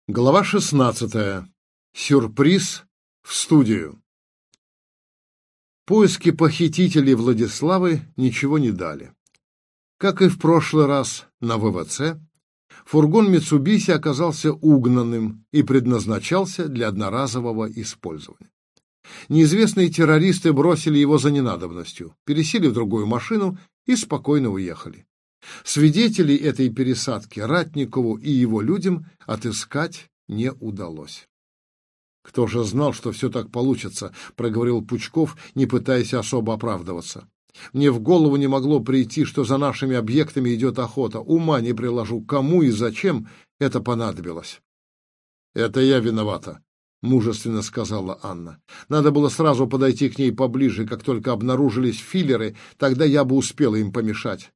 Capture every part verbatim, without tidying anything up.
Глава шестнадцатая. Сюрприз в студию. Поиски похитителей Владиславы ничего не дали. Как и в прошлый раз на ВВЦ, фургон Митсубиси оказался угнанным и предназначался для одноразового использования. Неизвестные террористы бросили его за ненадобностью, пересели в другую машину и спокойно уехали. Свидетелей этой пересадки Ратникову и его людям отыскать не удалось. «Кто же знал, что все так получится?» — проговорил Пучков, не пытаясь особо оправдываться. «Мне в голову не могло прийти, что за нашими объектами идет охота. Ума не приложу, кому и зачем это понадобилось». «Это я виновата», — мужественно сказала Анна. «Надо было сразу подойти к ней поближе, как только обнаружились филлеры, тогда я бы успела им помешать».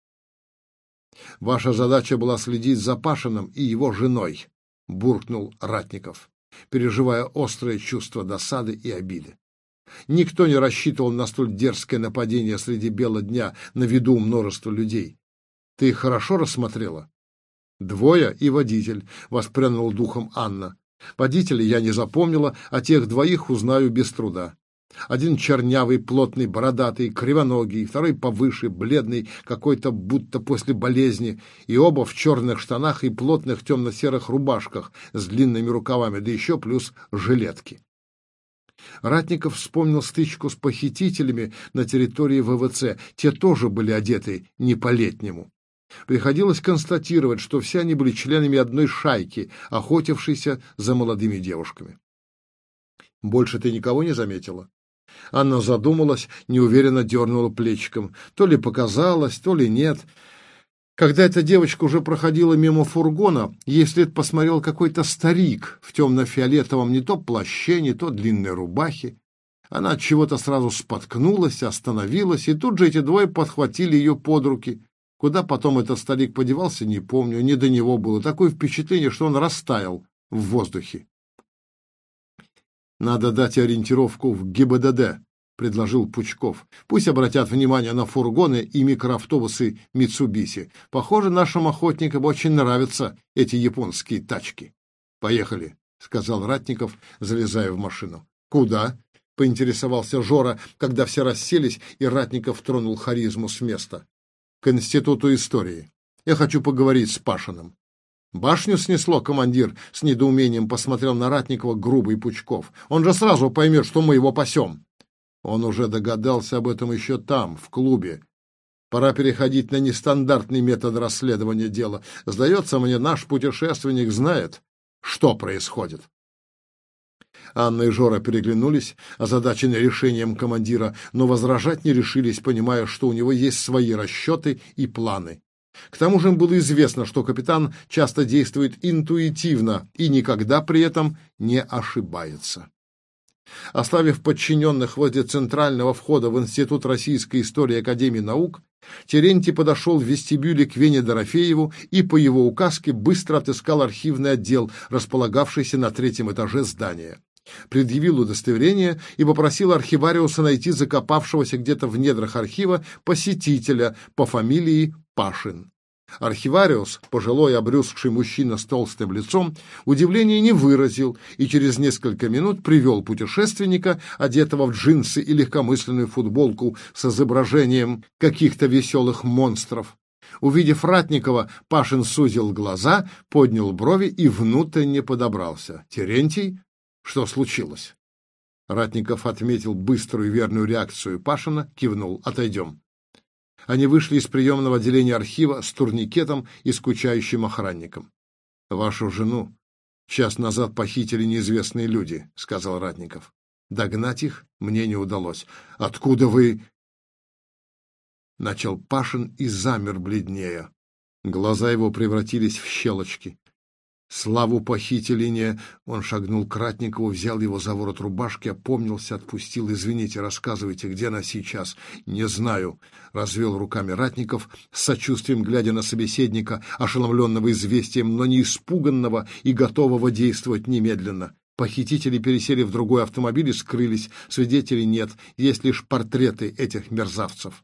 «Ваша задача была следить за Пашиным и его женой», — буркнул Ратников, переживая острое чувство досады и обиды. «Никто не рассчитывал на столь дерзкое нападение среди бела дня на виду множества людей. Ты их хорошо рассмотрела?» «Двое и водитель», — воспрянула духом Анна. «Водителя я не запомнила, а тех двоих узнаю без труда. Один чернявый, плотный, бородатый, кривоногий, второй повыше, бледный, какой-то будто после болезни, и оба в черных штанах и плотных темно-серых рубашках с длинными рукавами, да еще плюс жилетки». Ратников вспомнил стычку с похитителями на территории ВВЦ. Те тоже были одеты не по-летнему. Приходилось констатировать, что все они были членами одной шайки, охотившейся за молодыми девушками. «Больше ты никого не заметила?» Анна задумалась, неуверенно дернула плечиком. То ли показалось, то ли нет. Когда эта девочка уже проходила мимо фургона, ей вслед посмотрел какой-то старик в темно-фиолетовом не то плаще, не то длинной рубахе. Она от чего-то сразу споткнулась, остановилась, и тут же эти двое подхватили ее под руки. Куда потом этот старик подевался, не помню, не до него было. Такое впечатление, что он растаял в воздухе. «Надо дать ориентировку в ГИБДД», — предложил Пучков. «Пусть обратят внимание на фургоны и микроавтобусы Митсубиси. Похоже, нашим охотникам очень нравятся эти японские тачки». «Поехали», — сказал Ратников, залезая в машину. «Куда?» — поинтересовался Жора, когда все расселись, и Ратников тронул харизму с места. «К Институту истории. Я хочу поговорить с Пашиным». «Башню снесло, командир», — с недоумением посмотрел на Ратникова грубый Пучков. «Он же сразу поймет, что мы его пасем». Он уже догадался об этом еще там, в клубе. Пора переходить на нестандартный метод расследования дела. Сдается мне, наш путешественник знает, что происходит. Анна и Жора переглянулись, озадаченные решением командира, но возражать не решились, понимая, что у него есть свои расчеты и планы. К тому же им было известно, что капитан часто действует интуитивно и никогда при этом не ошибается. Оставив подчиненных возле центрального входа в Институт российской истории Академии наук, Терентий подошел в вестибюле к Вене Дорофееву и по его указке быстро отыскал архивный отдел, располагавшийся на третьем этаже здания. Предъявил удостоверение и попросил архивариуса найти закопавшегося где-то в недрах архива посетителя по фамилии Пашин. Архивариус, пожилой обрюзгший мужчина с толстым лицом, удивления не выразил и через несколько минут привел путешественника, одетого в джинсы и легкомысленную футболку с изображением каких-то веселых монстров. Увидев Ратникова, Пашин сузил глаза, поднял брови и внутренне подобрался. «Терентий, что случилось?» Ратников отметил быструю и верную реакцию Пашина, кивнул. «Отойдем». Они вышли из приемного отделения архива с турникетом и скучающим охранником. «Вашу жену час назад похитили неизвестные люди», — сказал Ратников. «Догнать их мне не удалось». «Откуда вы...» — начал Пашин и замер бледнее. Глаза его превратились в щелочки. «Славу похитили не...» Он шагнул к Ратникову, взял его за ворот рубашки, опомнился, отпустил. «Извините, рассказывайте, где она сейчас?» «Не знаю», — развел руками Ратников, с сочувствием глядя на собеседника, ошеломленного известием, но не испуганного и готового действовать немедленно. Похитители пересели в другой автомобиль и скрылись. Свидетелей нет, есть лишь портреты этих мерзавцев.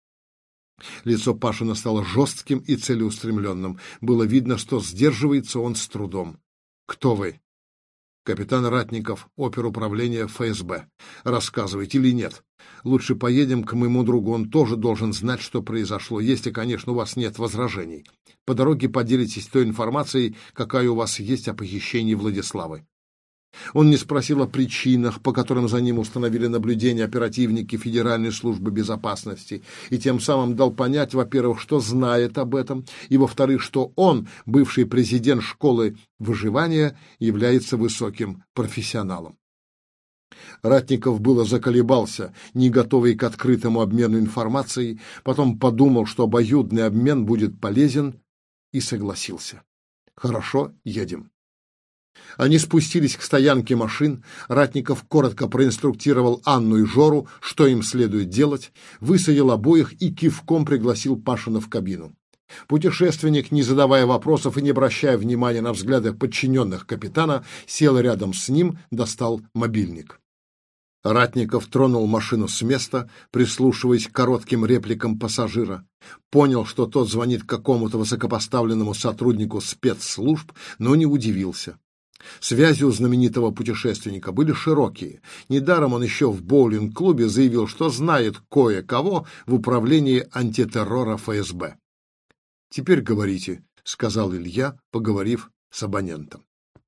Лицо Пашина стало жестким и целеустремленным. Было видно, что сдерживается он с трудом. Кто вы? Капитан Ратников, оперуправления эф эс бэ. Рассказывайте или нет? Лучше поедем к моему другу, он тоже должен знать, что произошло, если, конечно, у вас нет возражений. По дороге поделитесь той информацией, какая у вас есть о похищении Владиславы. Он не спросил о причинах, по которым за ним установили наблюдение оперативники Федеральной службы безопасности, и тем самым дал понять, во-первых, что знает об этом, и, во-вторых, что он, бывший президент школы выживания, является высоким профессионалом. Ратников было заколебался, не готовый к открытому обмену информацией, потом подумал, что обоюдный обмен будет полезен, и согласился. «Хорошо, едем». Они спустились к стоянке машин, Ратников коротко проинструктировал Анну и Жору, что им следует делать, высадил обоих и кивком пригласил Пашина в кабину. Путешественник, не задавая вопросов и не обращая внимания на взгляды подчиненных капитана, сел рядом с ним, достал мобильник. Ратников тронул машину с места, прислушиваясь к коротким репликам пассажира. Понял, что тот звонит какому-то высокопоставленному сотруднику спецслужб, но не удивился. Связи у знаменитого путешественника были широкие. Недаром он еще в боулинг-клубе заявил, что знает кое-кого в управлении антитеррора эф эс бэ. «Теперь говорите», — сказал Илья, поговорив с абонентом.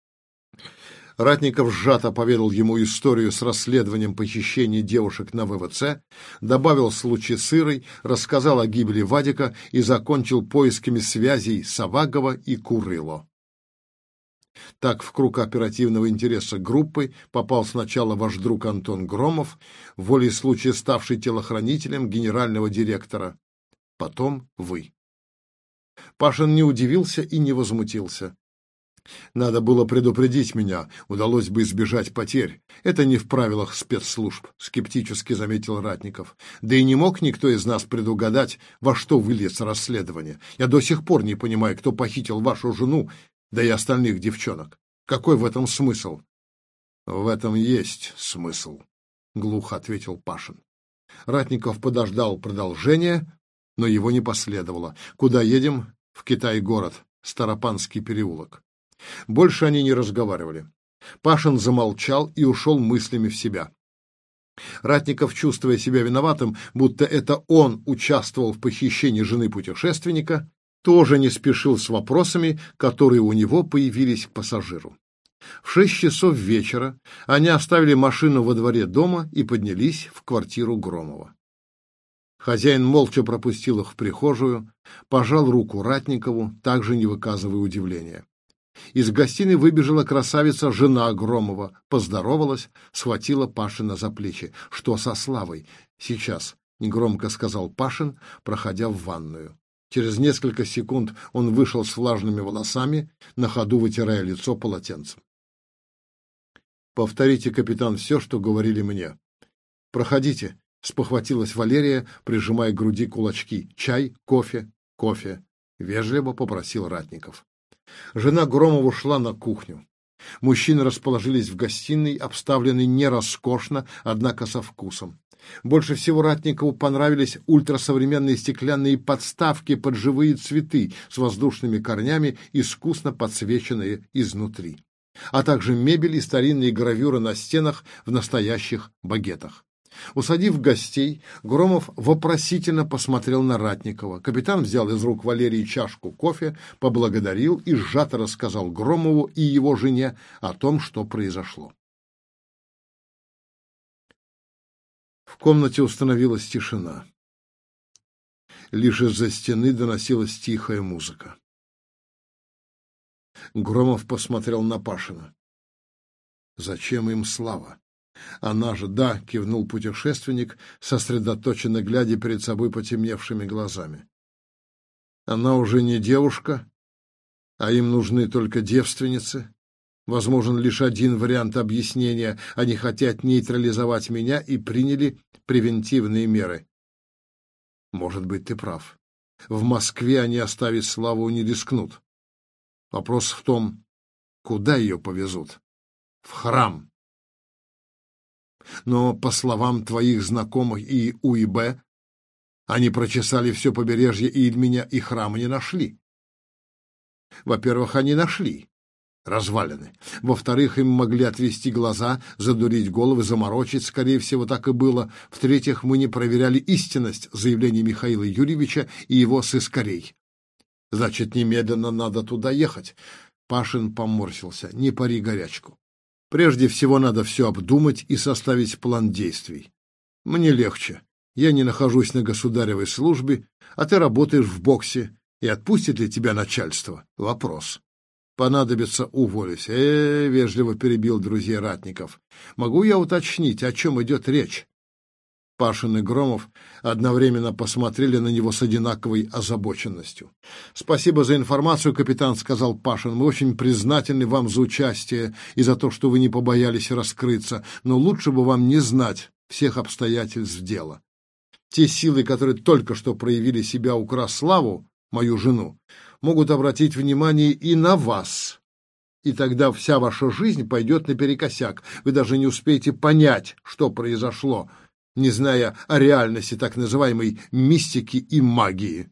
Ратников сжато поведал ему историю с расследованием похищения девушек на вэ вэ цэ, добавил случай с Ирой, рассказал о гибели Вадика и закончил поисками связей Савагова и Курыло. Так в круг оперативного интереса группы попал сначала ваш друг Антон Громов, волей случая ставший телохранителем генерального директора, потом вы. Пашин не удивился и не возмутился. Надо было предупредить меня, удалось бы избежать потерь. Это не в правилах спецслужб, скептически заметил Ратников. Да и не мог никто из нас предугадать, во что выльется расследование. Я до сих пор не понимаю, кто похитил вашу жену, да и остальных девчонок. Какой в этом смысл? В этом есть смысл, глухо ответил Пашин. Ратников подождал продолжения, но его не последовало. Куда едем? В Китай-город, Старопанский переулок. Больше они не разговаривали. Пашин замолчал и ушел мыслями в себя. Ратников, чувствуя себя виноватым, будто это он участвовал в похищении жены путешественника, тоже не спешил с вопросами, которые у него появились к пассажиру. В шесть часов вечера они оставили машину во дворе дома и поднялись в квартиру Громова. Хозяин молча пропустил их в прихожую, пожал руку Ратникову, также не выказывая удивления. Из гостиной выбежала красавица, жена Громова, поздоровалась, схватила Пашина за плечи. «Что со Славой?» «Сейчас», — негромко сказал Пашин, проходя в ванную. Через несколько секунд он вышел с влажными волосами, на ходу вытирая лицо полотенцем. «Повторите, капитан, все, что говорили мне». «Проходите», — спохватилась Валерия, прижимая к груди кулачки. «Чай, кофе, кофе», — вежливо попросил Ратников. Жена Громова ушла на кухню. Мужчины расположились в гостиной, обставленной не роскошно, однако со вкусом. Больше всего Ратникову понравились ультрасовременные стеклянные подставки под живые цветы с воздушными корнями, искусно подсвеченные изнутри, а также мебель и старинные гравюры на стенах в настоящих багетах. Усадив гостей, Громов вопросительно посмотрел на Ратникова. Капитан взял из рук Валерии чашку кофе, поблагодарил и сжато рассказал Громову и его жене о том, что произошло. В комнате установилась тишина. Лишь из-за стены доносилась тихая музыка. Громов посмотрел на Пашина. «Зачем им Слава? Она же, да», — кивнул путешественник, сосредоточенно глядя перед собой потемневшими глазами. «Она уже не девушка, а им нужны только девственницы. Возможен лишь один вариант объяснения. Они хотят нейтрализовать меня и приняли превентивные меры». «Может быть, ты прав. В Москве они оставить Славу не рискнут. Вопрос в том, куда ее повезут. В храм. Но, по словам твоих знакомых и у и бэ, они прочесали все побережье Ильменя и храма не нашли. Во-первых, они нашли. развалины. Во-вторых, им могли отвести глаза, задурить головы, заморочить, скорее всего, так и было. В-третьих, мы не проверяли истинность заявлений Михаила Юрьевича и его сыскарей. Значит, немедленно надо туда ехать. Пашин поморщился. Не пари горячку. Прежде всего, надо все обдумать и составить план действий. Мне легче. Я не нахожусь на государевой службе, а ты работаешь в боксе. И отпустит ли тебя начальство? Вопрос. Понадобится — уволюсь. Э, вежливо перебил друзей Ратников. Могу я уточнить, о чем идет речь? Пашин и Громов одновременно посмотрели на него с одинаковой озабоченностью. «Спасибо за информацию, капитан», — сказал Пашин. «Мы очень признательны вам за участие и за то, что вы не побоялись раскрыться, но лучше бы вам не знать всех обстоятельств дела. Те силы, которые только что проявили себя у Краславу, мою жену, могут обратить внимание и на вас. И тогда вся ваша жизнь пойдет наперекосяк. Вы даже не успеете понять, что произошло, не зная о реальности так называемой мистики и магии».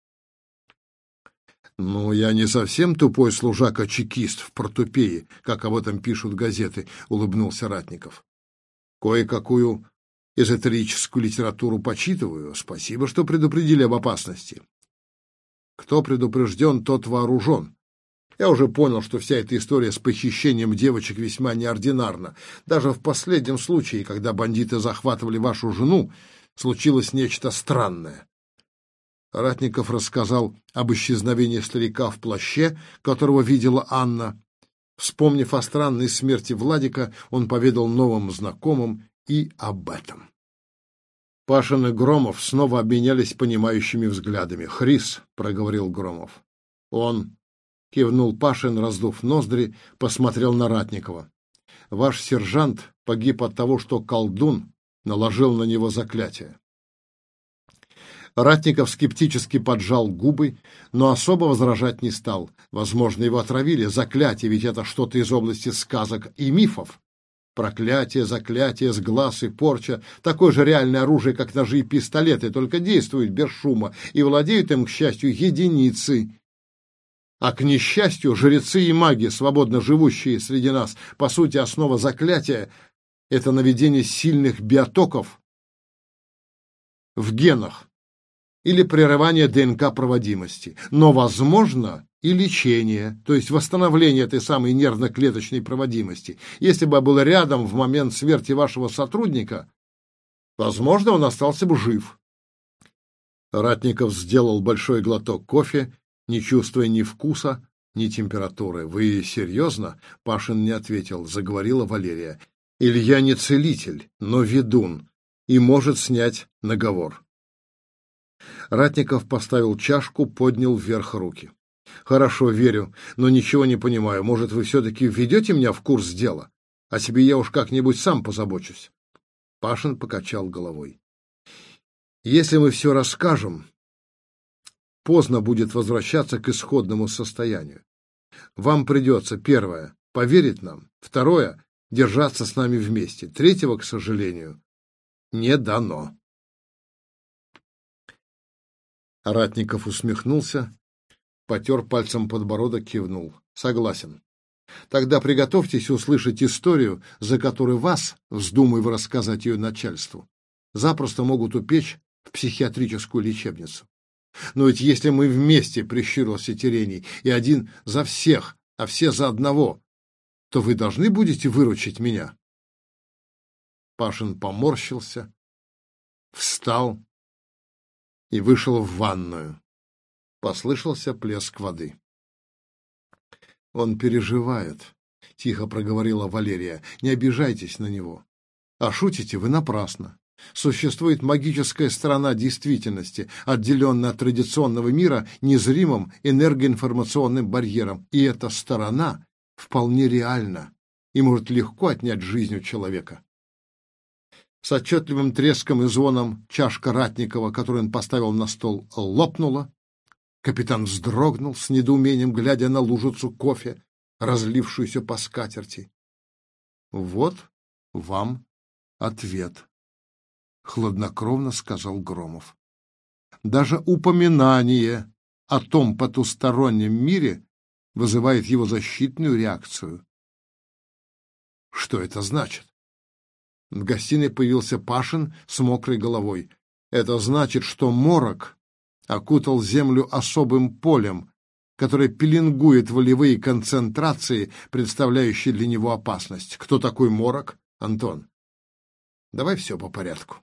«Ну, я не совсем тупой служака-чекист в портупее, как об этом пишут газеты», — улыбнулся Ратников. «Кое-какую эзотерическую литературу почитываю. Спасибо, что предупредили об опасности. Кто предупрежден, тот вооружен. Я уже понял, что вся эта история с похищением девочек весьма неординарна. Даже в последнем случае, когда бандиты захватывали вашу жену, случилось нечто странное». Ратников рассказал об исчезновении старика в плаще, которого видела Анна. Вспомнив о странной смерти Владика, он поведал новым знакомым и об этом. Пашин и Громов снова обменялись понимающими взглядами. «Хрис», — проговорил Громов. «Он», — кивнул Пашин, раздув ноздри, посмотрел на Ратникова. «Ваш сержант погиб от того, что колдун наложил на него заклятие». Ратников скептически поджал губы, но особо возражать не стал. Возможно, его отравили. Заклятие, ведь это что-то из области сказок и мифов. Проклятие, заклятие, сглаз и порча — такое же реальное оружие, как ножи и пистолеты, только действуют без шума, и владеют им, к счастью, единицы. А к несчастью, жрецы и маги, свободно живущие среди нас, по сути, основа заклятия — это наведение сильных биотоков в генах или прерывание ДНК-проводимости. Но возможно и лечение, то есть восстановление этой самой нервно-клеточной проводимости. Если бы я был рядом в момент смерти вашего сотрудника, возможно, он остался бы жив. Ратников сделал большой глоток кофе, не чувствуя ни вкуса, ни температуры. «Вы серьезно?» — Пашин не ответил. Заговорила Валерия. «Илья не целитель, но ведун и может снять наговор». Ратников поставил чашку, поднял вверх руки. «Хорошо, верю, но ничего не понимаю. Может, вы все-таки введете меня в курс дела? О себе я уж как-нибудь сам позабочусь». Пашин покачал головой. «Если мы все расскажем, поздно будет возвращаться к исходному состоянию. Вам придется, первое, поверить нам, второе, держаться с нами вместе. Третьего, к сожалению, не дано». Ратников усмехнулся, потер пальцем подбородок, кивнул. «Согласен. Тогда приготовьтесь услышать историю, за которую вас, вздумай рассказать ее начальству, запросто могут упечь в психиатрическую лечебницу. Но ведь если мы вместе, — прищурился Терений, — и один за всех, а все за одного, то вы должны будете выручить меня». Пашин поморщился, встал и вышел в ванную. Послышался плеск воды. «Он переживает», — тихо проговорила Валерия. «Не обижайтесь на него. А шутите вы напрасно. Существует магическая сторона действительности, отделенная от традиционного мира незримым энергоинформационным барьером. И эта сторона вполне реальна и может легко отнять жизнь у человека». С отчетливым треском и звоном чашка Ратникова, которую он поставил на стол, лопнула. Капитан вздрогнул с недоумением, глядя на лужицу кофе, разлившуюся по скатерти. «Вот вам ответ», — хладнокровно сказал Громов. «Даже упоминание о том потустороннем мире вызывает его защитную реакцию. Что это значит? В гостиной появился Пашин с мокрой головой. Это значит, что морок окутал землю особым полем, которое пеленгует волевые концентрации, представляющие для него опасность. Кто такой морок, Антон? Давай все по порядку.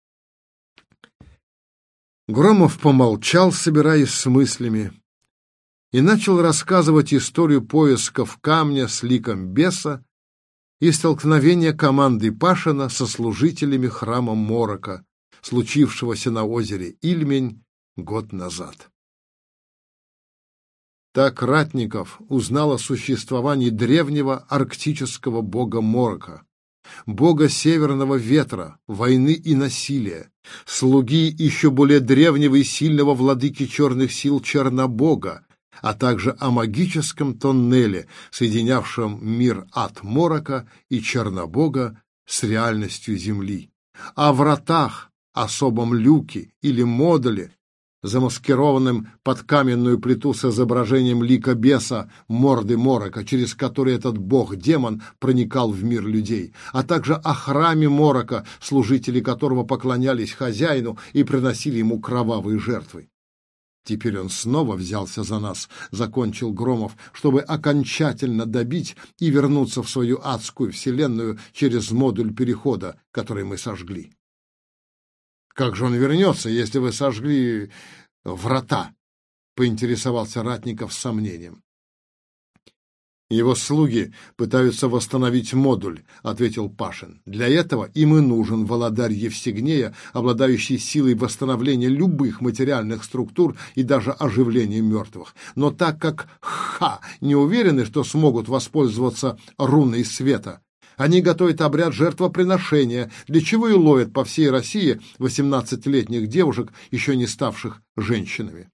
Громов помолчал, собираясь с мыслями, и начал рассказывать историю поисков камня с ликом беса и столкновения команды Пашина со служителями храма Морока, случившегося на озере Ильмень год назад. Так Ратников узнал о существовании древнего арктического бога Морока, бога северного ветра, войны и насилия, слуги еще более древнего и сильного владыки черных сил Чернобога, а также о магическом тоннеле, соединявшем мир от Морока и Чернобога с реальностью Земли, о вратах, особом люке или модуле, замаскированным под каменную плиту с изображением лика беса морды Морока, через который этот бог-демон проникал в мир людей, а также о храме Морока, служители которого поклонялись хозяину и приносили ему кровавые жертвы. Теперь он снова взялся за нас, закончил Громов, чтобы окончательно добить и вернуться в свою адскую вселенную через модуль перехода, который мы сожгли. Как же он вернется, если вы сожгли врата? Поинтересовался Ратников с сомнением. Его слуги пытаются восстановить модуль, ответил Пашин. Для этого им и нужен володарь Евсигнея, обладающий силой восстановления любых материальных структур и даже оживления мертвых. Но так как Ха не уверены, что смогут воспользоваться руной света, они готовят обряд жертвоприношения, для чего и ловят по всей России восемнадцатилетних девушек, еще не ставших женщинами.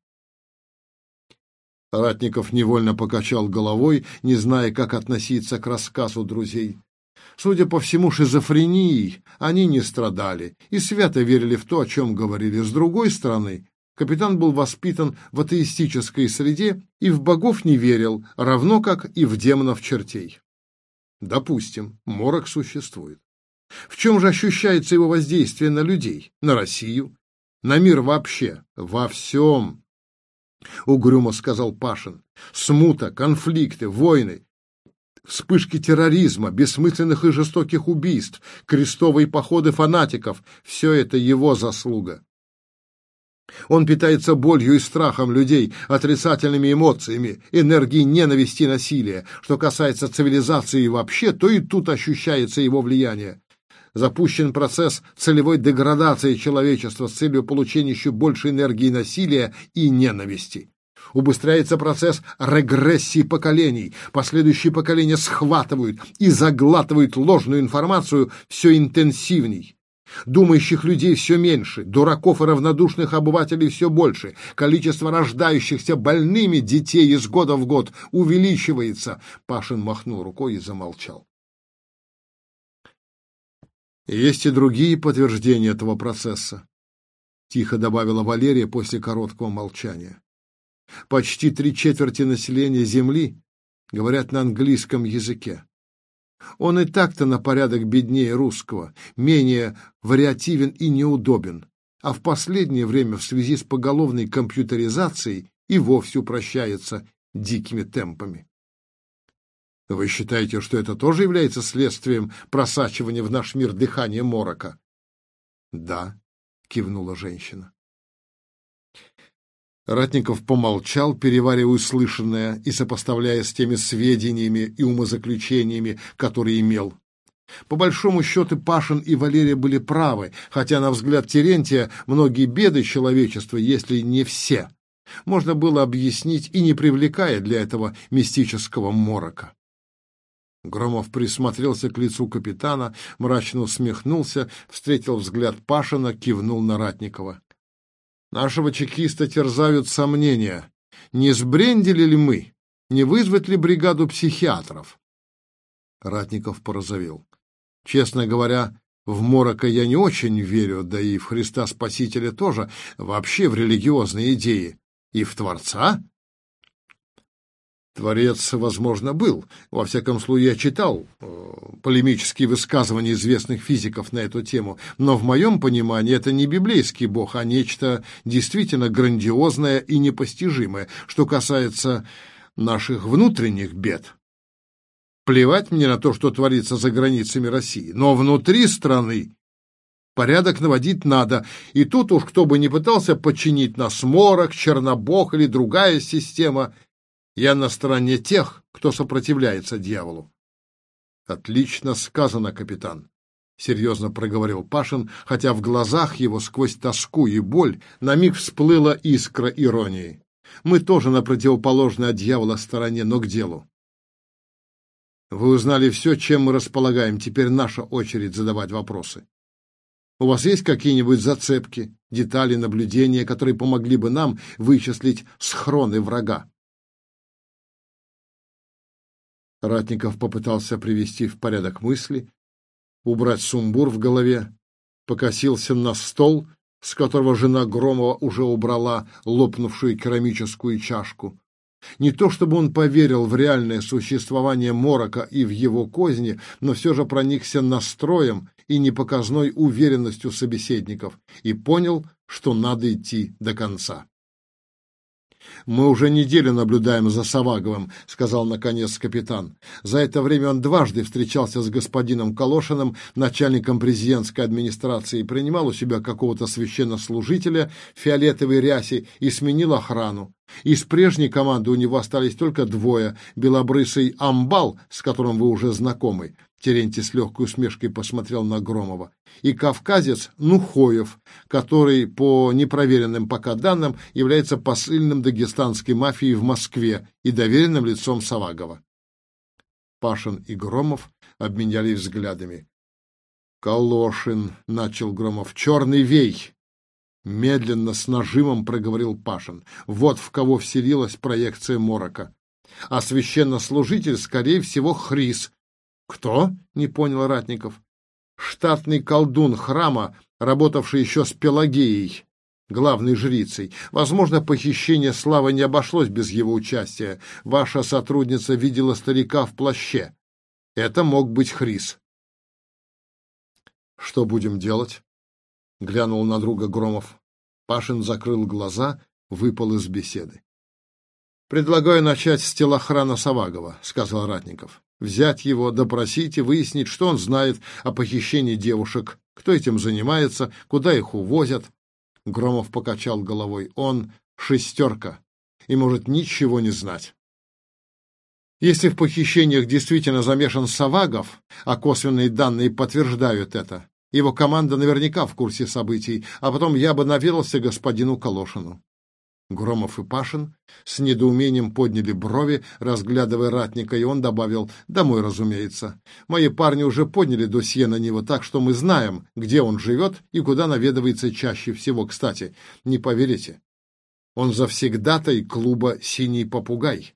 Ратников невольно покачал головой, не зная, как относиться к рассказу друзей. Судя по всему, шизофренией они не страдали и свято верили в то, о чем говорили. С другой стороны, капитан был воспитан в атеистической среде и в богов не верил, равно как и в демонов-чертей. Допустим, морок существует. В чем же ощущается его воздействие на людей, на Россию, на мир вообще? Во всем, угрюмо сказал Пашин. Смута, конфликты, войны, вспышки терроризма, бессмысленных и жестоких убийств, крестовые походы фанатиков — все это его заслуга. Он питается болью и страхом людей, отрицательными эмоциями, энергией ненависти и насилия. Что касается цивилизации вообще, то и тут ощущается его влияние. Запущен процесс целевой деградации человечества с целью получения еще больше энергии насилия и ненависти. Убыстряется процесс регрессии поколений. Последующие поколения схватывают и заглатывают ложную информацию все интенсивней. Думающих людей все меньше, дураков и равнодушных обывателей все больше. Количество рождающихся больными детей из года в год увеличивается. Пашин махнул рукой и замолчал. Есть и другие подтверждения этого процесса, тихо добавила Валерия после короткого молчания. Почти три четверти населения Земли говорят на английском языке. Он и так-то на порядок беднее русского, менее вариативен и неудобен, а в последнее время в связи с поголовной компьютеризацией и вовсе упрощается дикими темпами. Вы считаете, что это тоже является следствием просачивания в наш мир дыхания морока? Да, кивнула женщина. Ратников помолчал, переваривая услышанное и сопоставляя с теми сведениями и умозаключениями, которые имел. По большому счету Пашин и Валерия были правы, хотя, на взгляд Терентия, многие беды человечества, если не все, можно было объяснить и не привлекая для этого мистического морока. Громов присмотрелся к лицу капитана, мрачно усмехнулся, встретил взгляд Пашина, кивнул на Ратникова. Нашего чекиста терзают сомнения. Не сбрендили ли мы? Не вызвать ли бригаду психиатров? Ратников порозовел. Честно говоря, в морока я не очень верю, да и в Христа Спасителя тоже, вообще в религиозные идеи. И в Творца? Творец, возможно, был. Во всяком случае, я читал э, полемические высказывания известных физиков на эту тему. Но в моем понимании это не библейский бог, а нечто действительно грандиозное и непостижимое. Что касается наших внутренних бед, плевать мне на то, что творится за границами России. Но внутри страны порядок наводить надо. И тут уж кто бы ни пытался подчинить нас, морок, чернобог или другая система, я на стороне тех, кто сопротивляется дьяволу. — Отлично сказано, капитан, — серьезно проговорил Пашин, хотя в глазах его сквозь тоску и боль на миг всплыла искра иронии. Мы тоже на противоположной от дьявола стороне, но к делу. Вы узнали все, чем мы располагаем. Теперь наша очередь задавать вопросы. У вас есть какие-нибудь зацепки, детали, наблюдения, которые помогли бы нам вычислить схроны врага? Ратников попытался привести в порядок мысли, убрать сумбур в голове, покосился на стол, с которого жена Громова уже убрала лопнувшую керамическую чашку. Не то чтобы он поверил в реальное существование морока и в его козни, но все же проникся настроем и непоказной уверенностью собеседников и понял, что надо идти до конца. «Мы уже неделю наблюдаем за Саваговым», — сказал наконец капитан. За это время он дважды встречался с господином Колошиным, начальником президентской администрации, принимал у себя какого-то священнослужителя в фиолетовой рясе и сменил охрану. Из прежней команды у него остались только двое: белобрысый Амбал, с которым вы уже знакомы, Терентий с легкой усмешкой посмотрел на Громова, и кавказец Нухоев, который, по непроверенным пока данным, является посыльным дагестанской мафии в Москве и доверенным лицом Савагова. Пашин и Громов обменялись взглядами. «Колошин», — начал Громов, — «черный вей». Медленно, с нажимом проговорил Пашин. Вот в кого вселилась проекция морока. А священнослужитель, скорее всего, Хрис. Кто? Не понял Ратников. Штатный колдун храма, работавший еще с Пелагеей, главной жрицей. Возможно, похищение Славы не обошлось без его участия. Ваша сотрудница видела старика в плаще. Это мог быть Хрис. Что будем делать? Глянул на друга Громов. Пашин закрыл глаза, выпал из беседы. «Предлагаю начать с телохрана Савагова», — сказал Ратников. «Взять его, допросить и выяснить, что он знает о похищении девушек, кто этим занимается, куда их увозят». Громов покачал головой. «Он шестерка и может ничего не знать». Если в похищениях действительно замешан Савагов, а косвенные данные подтверждают это, его команда наверняка в курсе событий, а потом я бы наведался господину Колошину. Громов и Пашин с недоумением подняли брови, разглядывая Ратника, и он добавил: «Домой, разумеется. Мои парни уже подняли досье на него, так что мы знаем, где он живет и куда наведывается чаще всего. Кстати, не поверите, он завсегдатай клуба «Синий попугай».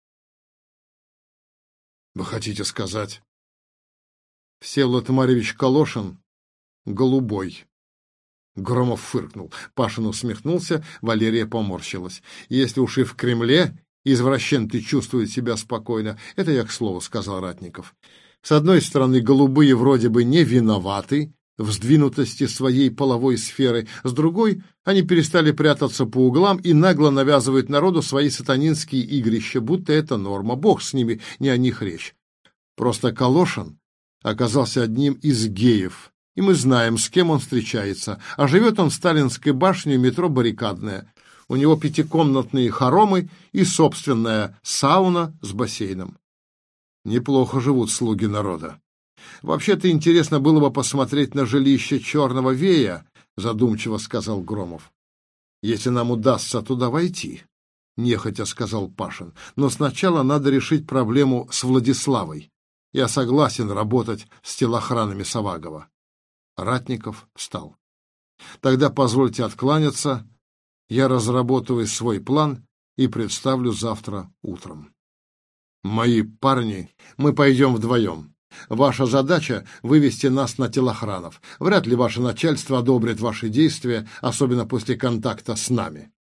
Вы хотите сказать? Всеволод Марьевич Колошин — голубой. Громов фыркнул. Пашин усмехнулся, Валерия поморщилась. Если уж и в Кремле извращенцы чувствуют себя спокойно, это я к слову, сказал Ратников. С одной стороны, голубые вроде бы не виноваты в сдвинутости своей половой сферы, с другой, они перестали прятаться по углам и нагло навязывают народу свои сатанинские игрища, будто это норма. Бог с ними, не о них речь. Просто Колошин оказался одним из геев, и мы знаем, с кем он встречается. А живет он в Сталинской башне, метро Баррикадная. У него пятикомнатные хоромы и собственная сауна с бассейном. Неплохо живут слуги народа. Вообще-то интересно было бы посмотреть на жилище Черного Вея, задумчиво сказал Громов. Если нам удастся туда войти, нехотя сказал Пашин. Но сначала надо решить проблему с Владиславой. Я согласен работать с телохранами Савагова. Ратников встал. Тогда позвольте откланяться. Я разработаю свой план и представлю завтра утром. Мои парни, мы пойдем вдвоем. Ваша задача — вывести нас на телохранов. Вряд ли ваше начальство одобрит ваши действия, особенно после контакта с нами.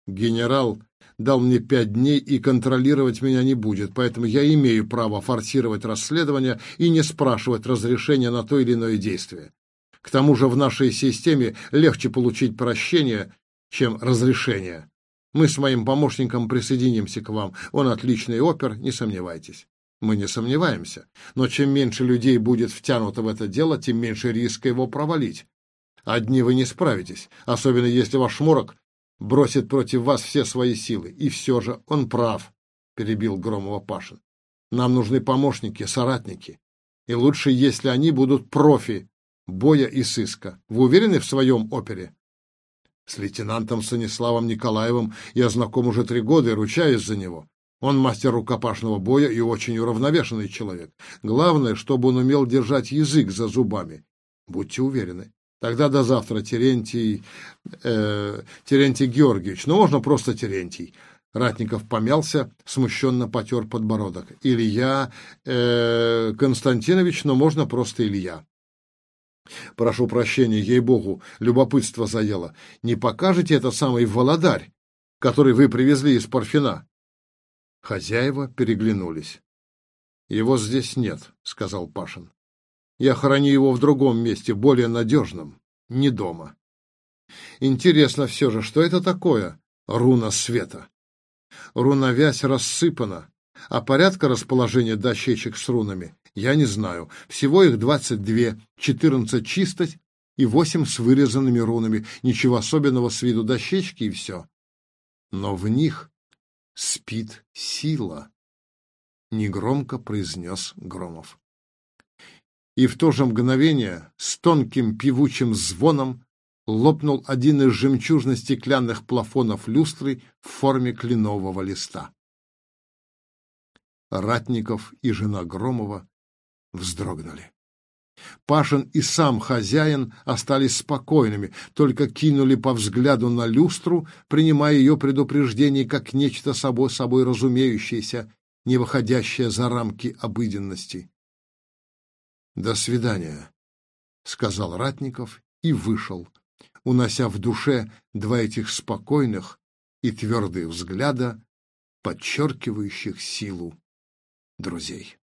Генерал дал мне пять дней и контролировать меня не будет, поэтому я имею право форсировать расследование и не спрашивать разрешения на то или иное действие. К тому же в нашей системе легче получить прощение, чем разрешение. Мы с моим помощником присоединимся к вам. Он отличный опер, не сомневайтесь. Мы не сомневаемся. Но чем меньше людей будет втянуто в это дело, тем меньше риска его провалить. Одни вы не справитесь, особенно если ваш Морок бросит против вас все свои силы. И все же он прав, перебил Громова Пашин. Нам нужны помощники, соратники. И лучше, если они будут профи боя и сыска. Вы уверены в своем опере? С лейтенантом Станиславом Николаевым я знаком уже три года и ручаюсь за него. Он мастер рукопашного боя и очень уравновешенный человек. Главное, чтобы он умел держать язык за зубами. Будьте уверены. Тогда до завтра, Терентий... Э, Терентий Георгиевич. Ну, можно просто Терентий. Ратников помялся, смущенно потер подбородок. Илья э, Константинович, но можно просто Илья. Прошу прощения, ей-богу, любопытство заело. Не покажете этот самый володарь, который вы привезли из Парфина? Хозяева переглянулись. Его здесь нет, сказал Пашин. Я храню его в другом месте, более надежном, не дома. Интересно все же, что это такое руна света? Руновязь рассыпана, а порядка расположения дощечек с рунами я не знаю. Всего их двадцать две, четырнадцать чистых и восемь с вырезанными рунами. Ничего особенного с виду дощечки и все. Но в них спит сила, негромко произнес Громов. И в то же мгновение с тонким певучим звоном лопнул один из жемчужно-стеклянных плафонов люстры в форме кленового листа. Ратников и жена Громова вздрогнули. Пашин и сам хозяин остались спокойными, только кинули по взгляду на люстру, принимая ее предупреждение как нечто собой собой разумеющееся, не выходящее за рамки обыденности. «До свидания», — сказал Ратников и вышел, унося в душе два этих спокойных и твердых взгляда, подчеркивающих силу друзей.